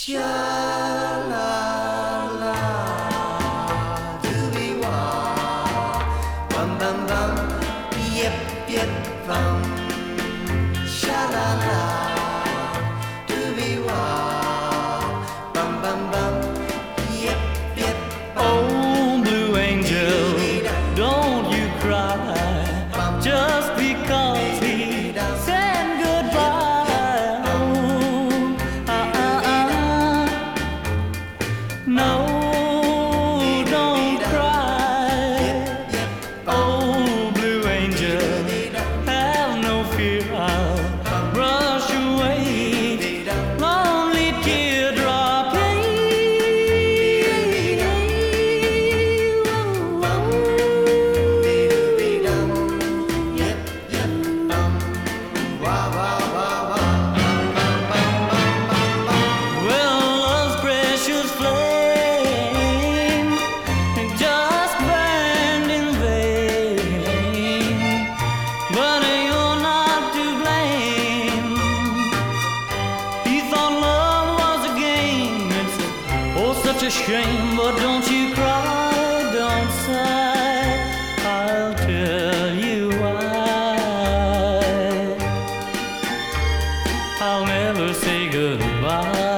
Sha-la-la, doo-wee-wah, bum-bum-bum, yip-yip-bum. Sha-la-la, doo-wee-wah, bum-bum-bum, yip-yip-bum. Oh, blue angel, don't you cry just because he said goodbye. No, don't cry. Oh, blue angel, have no fear, I'll brush away lonely teardrop. Well, love's precious flame just burned in vain, but you're not to blame. He thought love was a game. It's oh such a shame, but don't you cry, don't sigh. I'll tell you why. I'll never say goodbye.